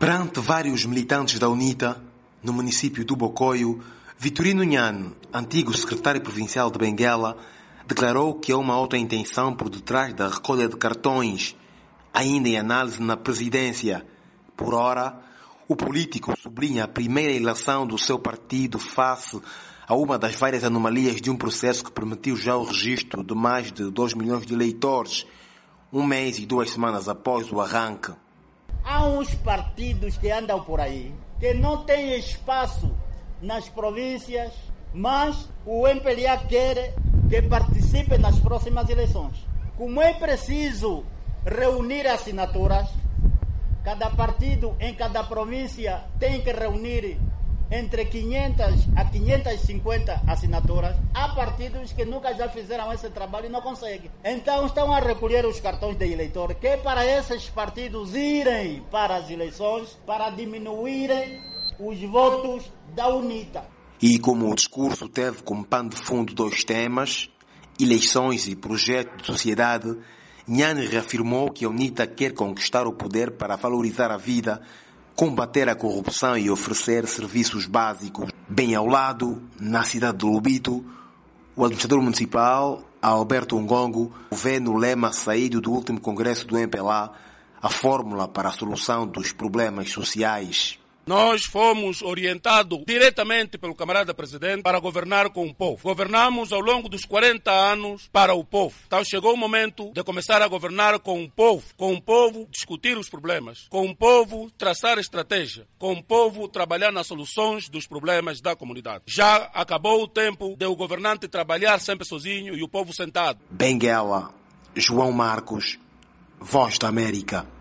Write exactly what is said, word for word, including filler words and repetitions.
Perante vários militantes da UNITA, no município do Bocoio, Vitorino Nhan, antigo secretário provincial de Benguela, declarou que há uma outra intenção por detrás da recolha de cartões, ainda em análise na presidência. Por ora, o político sublinha a primeira eleição do seu partido face a uma das várias anomalias de um processo que permitiu já o registro de mais de dois milhões de eleitores, um mês e duas semanas após o arranque. Há uns partidos que andam por aí, que não têm espaço nas províncias, mas o M P L A quer que participe nas próximas eleições. Como é preciso reunir assinaturas, cada partido em cada província tem que reunir entre quinhentas a quinhentas e cinquenta assinaturas. Há partidos que nunca já fizeram esse trabalho e não conseguem. Então estão a recolher os cartões de eleitor, que é para esses partidos irem para as eleições, para diminuírem os votos da UNITA. E como o discurso teve como pano de fundo dois temas, eleições e projeto de sociedade, Nhan reafirmou que a UNITA quer conquistar o poder para valorizar a vida, combater a corrupção e oferecer serviços básicos. Bem ao lado, na cidade de Lobito, o administrador municipal, Alberto Ngongo, vê no lema saído do último congresso do M P L A a fórmula para a solução dos problemas sociais. Nós fomos orientados diretamente pelo camarada presidente para governar com o povo. Governamos ao longo dos quarenta anos para o povo. Então chegou o momento de começar a governar com o povo. Com o povo discutir os problemas. Com o povo traçar estratégia. Com o povo trabalhar nas soluções dos problemas da comunidade. Já acabou o tempo de o governante trabalhar sempre sozinho e o povo sentado. Benguela, João Marcos, Voz da América.